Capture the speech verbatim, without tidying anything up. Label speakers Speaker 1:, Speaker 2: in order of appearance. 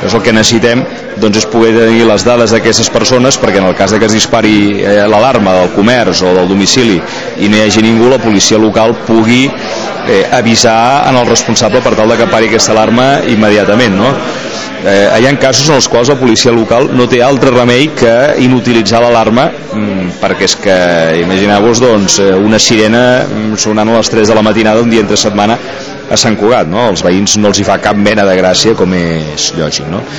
Speaker 1: Llavors el que necessitem doncs, és poder tenir les dades d'aquestes persones perquè en el cas de que es dispari eh, l'alarma del comerç o del domicili i no hi hagi ningú, la policia local pugui eh, avisar en el responsable per tal de que pari aquesta alarma immediatament, no? Eh, hi ha casos en els quals la policia local no té altre remei que inutilitzar l'alarma mm, perquè és que, imagineu-vos doncs, una sirena sonant a les tres de la matinada un dia entre setmana a Sant Cugat, no? Als veïns no els hi fa cap mena de gràcia, com és lògic, no?